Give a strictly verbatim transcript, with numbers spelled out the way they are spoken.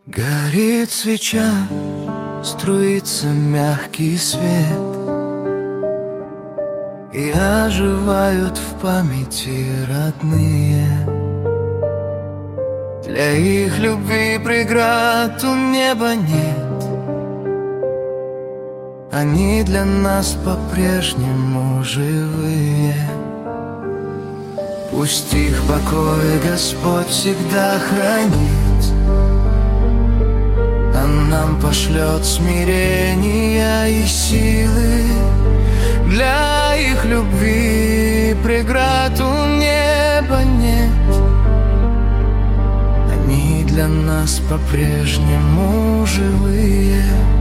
Горит свеча, струится мягкий свет, и оживают в памяти родные. Для их любви преград у неба нет, они для нас по-прежнему живые. Пусть их покой Господь всегда хранит, а нам пошлет смирения и силы. Для их любви преград у неба нет, они для нас по-прежнему живые.